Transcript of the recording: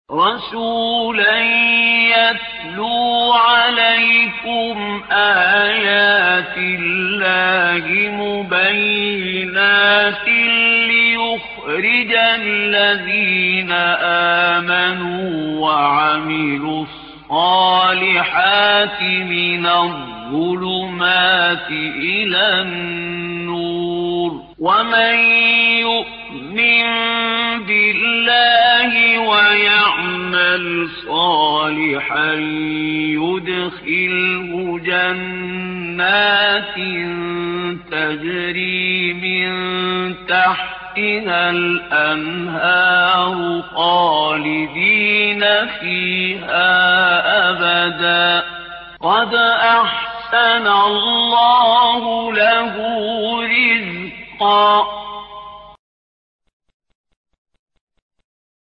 رسولا يتلو عليكم آيات الله مبينات ليخرج الذين آمنوا وعملوا الصالحات من الظلمات إلى النور ومن يؤمن بالله ويعمل صالحا يدخله جنات تجري من تحتها الأنهار خالدين فيها أبدا قد أحسن الله له رزقا